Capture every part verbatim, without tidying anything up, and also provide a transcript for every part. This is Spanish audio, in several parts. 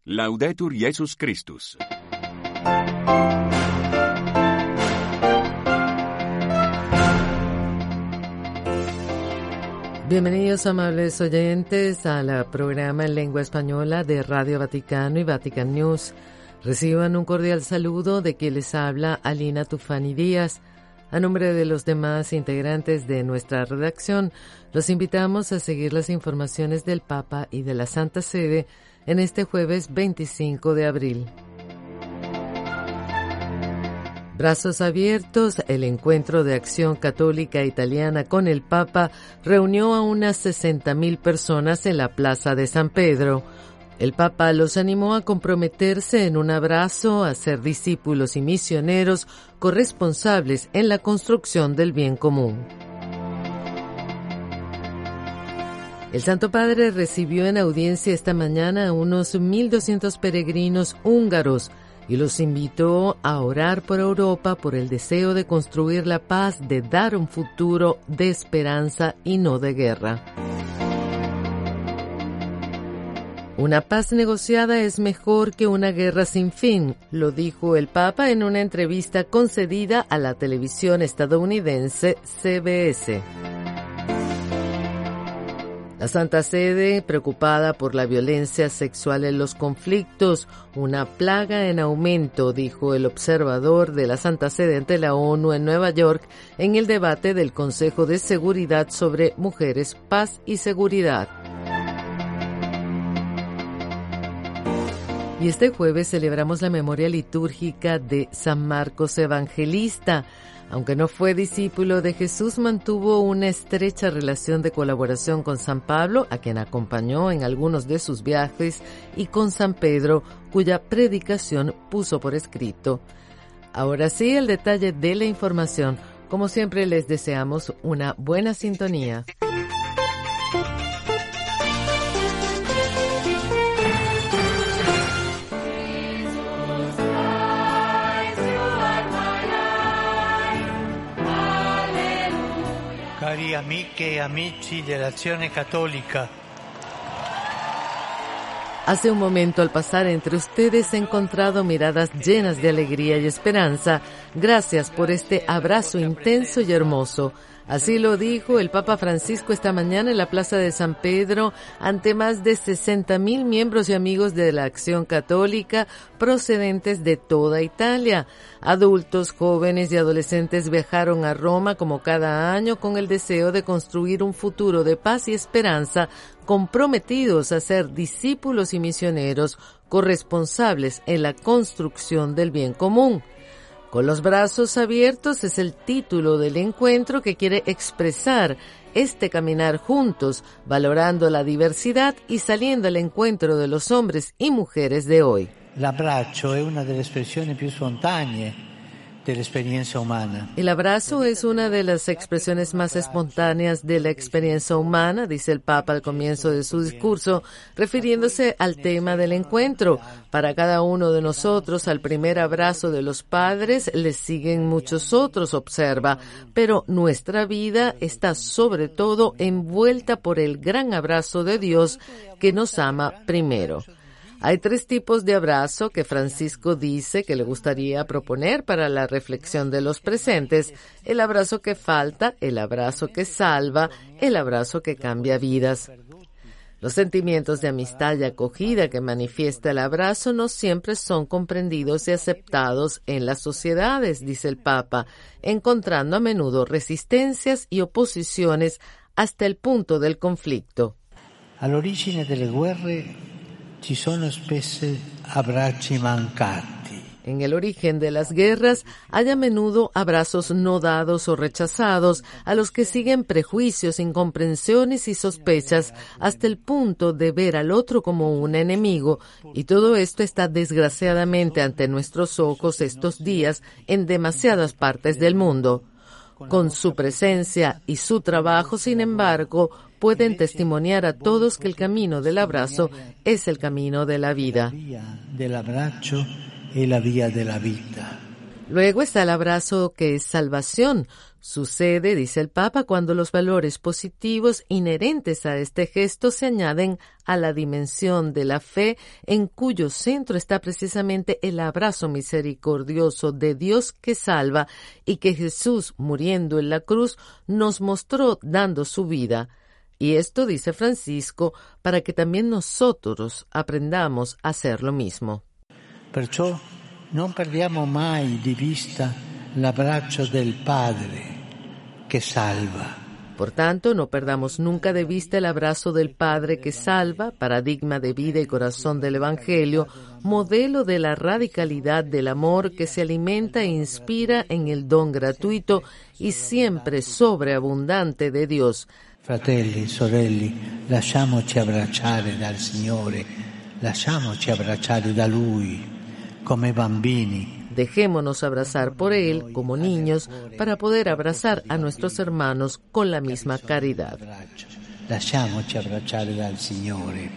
Laudetur Jesus Christus. Bienvenidos, amables oyentes, al programa en lengua española de Radio Vaticano y Vatican News. Reciban un cordial saludo de quien les habla Alina Tufani Díaz. A nombre de los demás integrantes de nuestra redacción, los invitamos a seguir las informaciones del Papa y de la Santa Sede en este jueves veinticinco de abril. Brazos abiertos, el encuentro de acción católica italiana con el Papa reunió a unas sesenta mil personas en la Plaza de San Pedro. El Papa los animó a comprometerse en un abrazo, a ser discípulos y misioneros corresponsables en la construcción del bien común. El Santo Padre recibió en audiencia esta mañana a unos mil doscientos peregrinos húngaros y los invitó a orar por Europa por el deseo de construir la paz, de dar un futuro de esperanza y no de guerra. Una paz negociada es mejor que una guerra sin fin, lo dijo el Papa en una entrevista concedida a la televisión estadounidense C B S. La Santa Sede, preocupada por la violencia sexual en los conflictos, una plaga en aumento, dijo el observador de la Santa Sede ante la ONU en Nueva York en el debate del Consejo de Seguridad sobre Mujeres, Paz y Seguridad. Y este jueves celebramos la memoria litúrgica de San Marcos Evangelista. Aunque no fue discípulo de Jesús, mantuvo una estrecha relación de colaboración con San Pablo, a quien acompañó en algunos de sus viajes, y con San Pedro, cuya predicación puso por escrito. Ahora sí, el detalle de la información. Como siempre, les deseamos una buena sintonía. Cari amiche e amici dell'Azione Cattolica. Hace un momento, al pasar entre ustedes, he encontrado miradas llenas de alegría y esperanza. Gracias por este abrazo intenso y hermoso. Así lo dijo el Papa Francisco esta mañana en la Plaza de San Pedro ante más de sesenta mil miembros y amigos de la Acción Católica procedentes de toda Italia. Adultos, jóvenes y adolescentes viajaron a Roma como cada año con el deseo de construir un futuro de paz y esperanza, comprometidos a ser discípulos y misioneros corresponsables en la construcción del bien común. Con los brazos abiertos es el título del encuentro que quiere expresar este caminar juntos, valorando la diversidad y saliendo al encuentro de los hombres y mujeres de hoy. L'abbraccio è una delle espressioni più spontanee dell'esperienza umana. El abrazo es una de las expresiones más espontáneas de la experiencia humana, dice el Papa al comienzo de su discurso, refiriéndose al tema del encuentro. Para cada uno de nosotros, al primer abrazo de los padres, les siguen muchos otros, observa, pero nuestra vida está sobre todo envuelta por el gran abrazo de Dios que nos ama primero. Hay tres tipos de abrazo que Francisco dice que le gustaría proponer para la reflexión de los presentes: el abrazo que falta, el abrazo que salva, el abrazo que cambia vidas. Los sentimientos de amistad y acogida que manifiesta el abrazo no siempre son comprendidos y aceptados en las sociedades, dice el Papa, encontrando a menudo resistencias y oposiciones hasta el punto del conflicto. All'origine delle guerre ci sono spesso abbracci mancati. En el origen de las guerras hay a menudo abrazos no dados o rechazados, a los que siguen prejuicios, incomprensiones y sospechas, hasta el punto de ver al otro como un enemigo. Y todo esto está desgraciadamente ante nuestros ojos estos días en demasiadas partes del mundo. Con su presencia y su trabajo, sin embargo, pueden testimoniar a todos que el camino del abrazo es el camino de la vida. Luego está el abrazo que es salvación. Sucede, dice el Papa, cuando los valores positivos inherentes a este gesto se añaden a la dimensión de la fe, en cuyo centro está precisamente el abrazo misericordioso de Dios que salva y que Jesús, muriendo en la cruz, nos mostró dando su vida. Y esto, dice Francisco, para que también nosotros aprendamos a hacer lo mismo. Perciò non perdiamo mai di vista l'abbraccio del Padre che salva. Por tanto, no perdamos nunca de vista el abrazo del Padre que salva, paradigma de vida y corazón del Evangelio, modelo de la radicalidad del amor que se alimenta e inspira en el don gratuito y siempre sobreabundante de Dios. Fratelli, sorelle, lasciamoci abbracciare dal Signore, lasciamoci abbracciare da Lui, come bambini. Dejémonos abrazar por Él como niños para poder abrazar a nuestros hermanos con la misma caridad. Lasciamoci abbracciare dal Signore.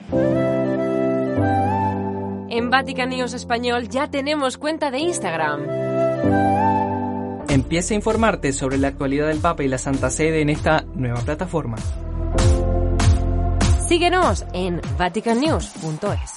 En Vatican News Español ya tenemos cuenta de Instagram. Empieza a informarte sobre la actualidad del Papa y la Santa Sede en esta nueva plataforma. Síguenos en vatican news punto es.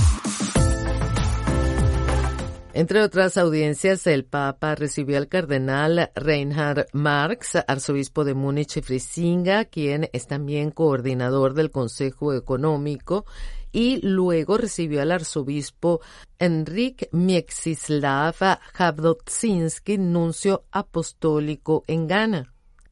Entre otras audiencias, el Papa recibió al cardenal Reinhard Marx, arzobispo de Múnich y Frisinga, quien es también coordinador del Consejo Económico, y luego recibió al arzobispo Enrique Mieczyslaw Jabłocki, nuncio apostólico en Ghana.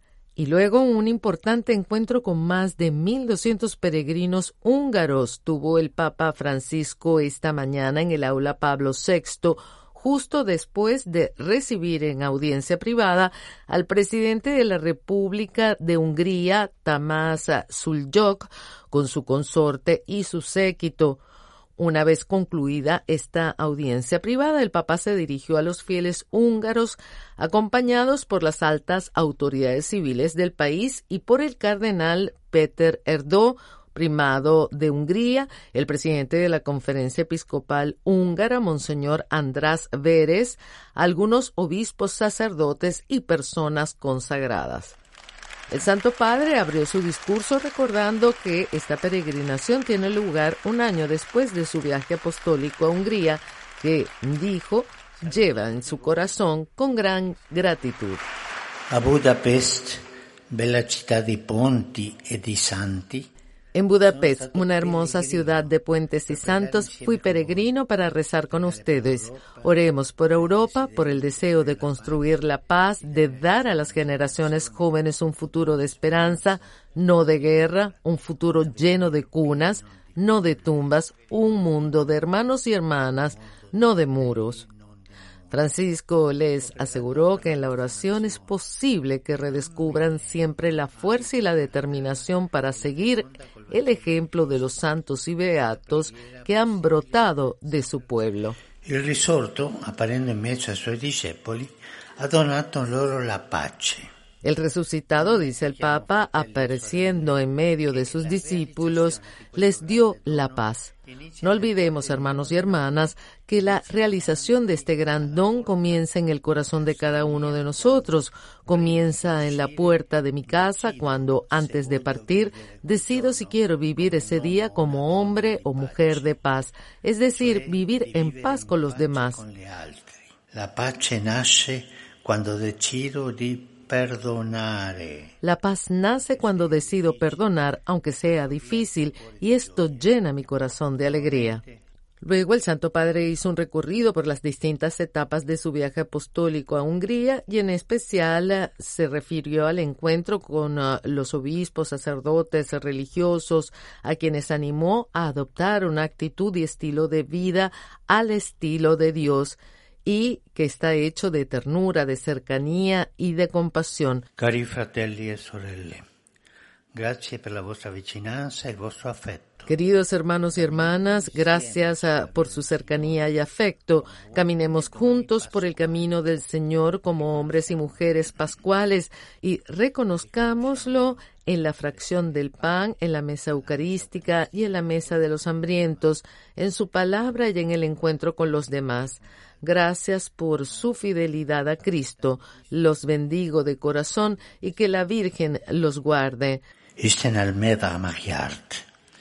Y luego un importante encuentro con más de mil doscientos peregrinos húngaros tuvo el Papa Francisco esta mañana en el aula Pablo sexto, justo después de recibir en audiencia privada al presidente de la República de Hungría, Tamás Szulcsok, con su consorte y su séquito. Una vez concluida esta audiencia privada, el Papa se dirigió a los fieles húngaros, acompañados por las altas autoridades civiles del país y por el cardenal Péter Erdő, primado de Hungría, el presidente de la Conferencia Episcopal Húngara, Monseñor András Vérez, algunos obispos, sacerdotes y personas consagradas. El Santo Padre abrió su discurso recordando que esta peregrinación tiene lugar un año después de su viaje apostólico a Hungría, que, dijo, lleva en su corazón con gran gratitud. A Budapest, bella città di ponti e di santi. En Budapest, una hermosa ciudad de puentes y santos, fui peregrino para rezar con ustedes. Oremos por Europa, por el deseo de construir la paz, de dar a las generaciones jóvenes un futuro de esperanza, no de guerra, un futuro lleno de cunas, no de tumbas, un mundo de hermanos y hermanas, no de muros. Francisco les aseguró que en la oración es posible que redescubran siempre la fuerza y la determinación para seguir el ejemplo de los santos y beatos que han brotado de su pueblo. Il risorto, apparendo in mezzo ai suoi discepoli, ha donato loro la pace. El resucitado, dice el Papa, apareciendo en medio de sus discípulos, les dio la paz. No olvidemos, hermanos y hermanas, que la realización de este gran don comienza en el corazón de cada uno de nosotros. Comienza en la puerta de mi casa cuando, antes de partir, decido si quiero vivir ese día como hombre o mujer de paz, es decir, vivir en paz con los demás. La pace nasce quando decido di perdonare. La paz nace cuando decido perdonar, aunque sea difícil, y esto llena mi corazón de alegría. Luego el Santo Padre hizo un recorrido por las distintas etapas de su viaje apostólico a Hungría y en especial uh, se refirió al encuentro con uh, los obispos, sacerdotes, religiosos, a quienes animó a adoptar una actitud y estilo de vida al estilo de Dios, y que está hecho de ternura, de cercanía y de compasión. Cari fratelli e sorelle, grazie per la vostra vicinanza e il vostro affetto. Queridos hermanos y hermanas, gracias a, por su cercanía y afecto. Caminemos juntos por el camino del Señor como hombres y mujeres pascuales y reconozcámoslo en la fracción del pan, en la mesa eucarística y en la mesa de los hambrientos, en su palabra y en el encuentro con los demás. Gracias por su fidelidad a Cristo. Los bendigo de corazón y que la Virgen los guarde. Isten Almeda Magyart.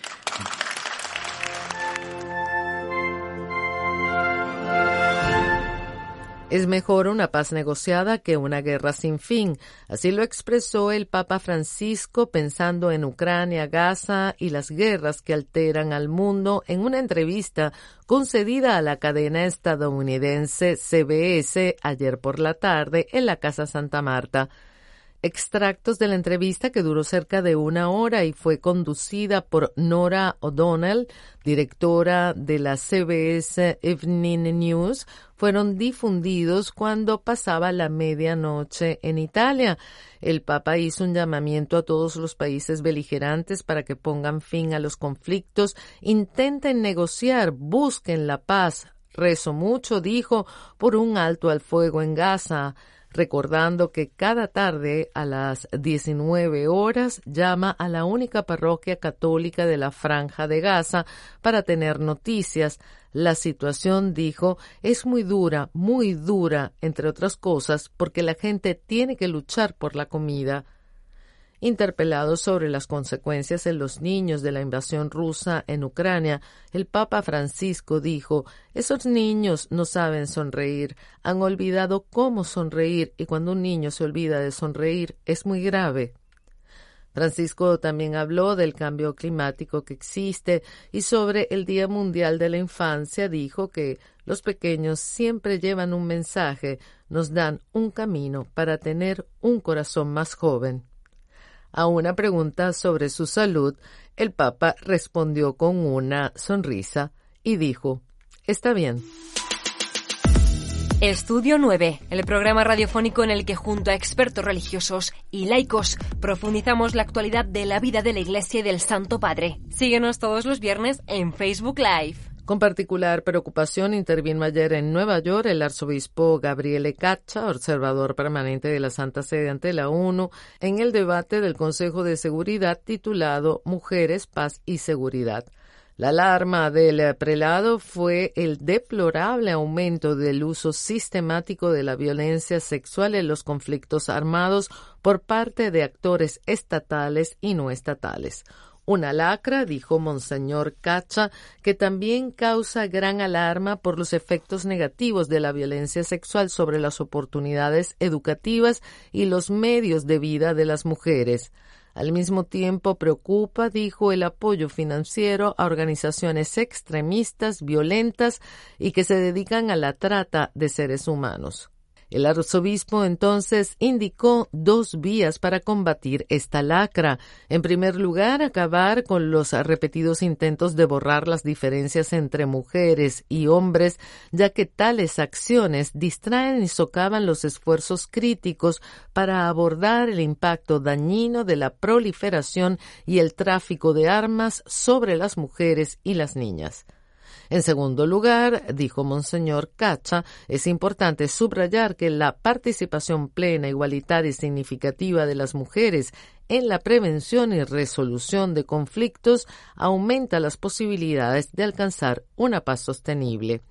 Es mejor una paz negociada que una guerra sin fin. Así lo expresó el Papa Francisco pensando en Ucrania, Gaza y las guerras que alteran al mundo en una entrevista concedida a la cadena estadounidense C B S ayer por la tarde en la Casa Santa Marta. Extractos de la entrevista, que duró cerca de una hora y fue conducida por Nora O'Donnell, directora de la C B S Evening News, fueron difundidos cuando pasaba la medianoche en Italia. El Papa hizo un llamamiento a todos los países beligerantes para que pongan fin a los conflictos, intenten negociar, busquen la paz. Rezo mucho, dijo, por un alto al fuego en Gaza, recordando que cada tarde a las diecinueve horas llama a la única parroquia católica de la Franja de Gaza para tener noticias. La situación, dijo, es muy dura, muy dura, entre otras cosas, porque la gente tiene que luchar por la comida. Interpelado sobre las consecuencias en los niños de la invasión rusa en Ucrania, el Papa Francisco dijo: esos niños no saben sonreír, han olvidado cómo sonreír, y cuando un niño se olvida de sonreír es muy grave. Francisco también habló del cambio climático que existe y sobre el Día Mundial de la Infancia dijo que los pequeños siempre llevan un mensaje, nos dan un camino para tener un corazón más joven. A una pregunta sobre su salud, el Papa respondió con una sonrisa y dijo: está bien. Estudio nueve, el programa radiofónico en el que junto a expertos religiosos y laicos profundizamos la actualidad de la vida de la Iglesia y del Santo Padre. Síguenos todos los viernes en Facebook Live. Con particular preocupación intervino ayer en Nueva York el arzobispo Gabriele Caccia, observador permanente de la Santa Sede ante la ONU, en el debate del Consejo de Seguridad titulado Mujeres, Paz y Seguridad. La alarma del prelado fue el deplorable aumento del uso sistemático de la violencia sexual en los conflictos armados por parte de actores estatales y no estatales. Una lacra, dijo Monseñor Caccia, que también causa gran alarma por los efectos negativos de la violencia sexual sobre las oportunidades educativas y los medios de vida de las mujeres. Al mismo tiempo preocupa, dijo, el apoyo financiero a organizaciones extremistas, violentas y que se dedican a la trata de seres humanos. El arzobispo entonces indicó dos vías para combatir esta lacra. En primer lugar, acabar con los repetidos intentos de borrar las diferencias entre mujeres y hombres, ya que tales acciones distraen y socavan los esfuerzos críticos para abordar el impacto dañino de la proliferación y el tráfico de armas sobre las mujeres y las niñas. En segundo lugar, dijo Monseñor Caccia, es importante subrayar que la participación plena, igualitaria y significativa de las mujeres en la prevención y resolución de conflictos aumenta las posibilidades de alcanzar una paz sostenible.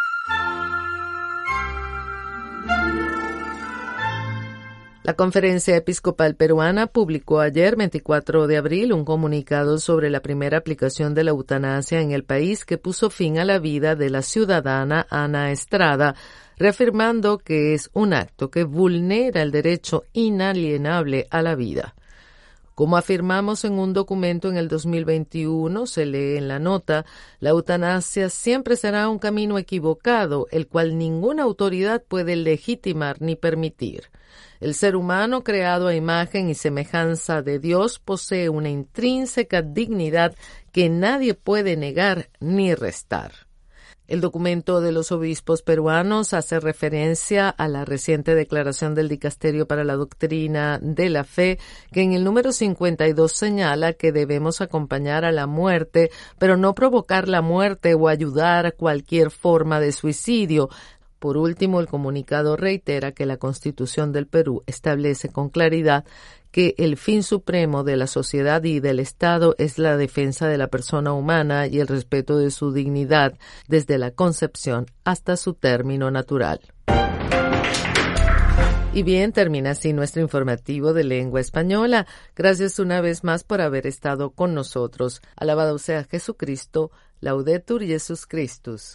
La Conferencia Episcopal Peruana publicó ayer, veinticuatro de abril, un comunicado sobre la primera aplicación de la eutanasia en el país que puso fin a la vida de la ciudadana Ana Estrada, reafirmando que es un acto que vulnera el derecho inalienable a la vida. Como afirmamos en un documento en el dos mil veintiuno, se lee en la nota, la eutanasia siempre será un camino equivocado, el cual ninguna autoridad puede legitimar ni permitir. El ser humano, creado a imagen y semejanza de Dios, posee una intrínseca dignidad que nadie puede negar ni restar. El documento de los obispos peruanos hace referencia a la reciente declaración del Dicasterio para la Doctrina de la Fe, que en el número cincuenta y dos señala que debemos acompañar a la muerte, pero no provocar la muerte o ayudar a cualquier forma de suicidio. Por último, el comunicado reitera que la Constitución del Perú establece con claridad que el fin supremo de la sociedad y del Estado es la defensa de la persona humana y el respeto de su dignidad desde la concepción hasta su término natural. Y bien, termina así nuestro informativo de lengua española. Gracias una vez más por haber estado con nosotros. Alabado sea Jesucristo, Laudetur Jesus Christus.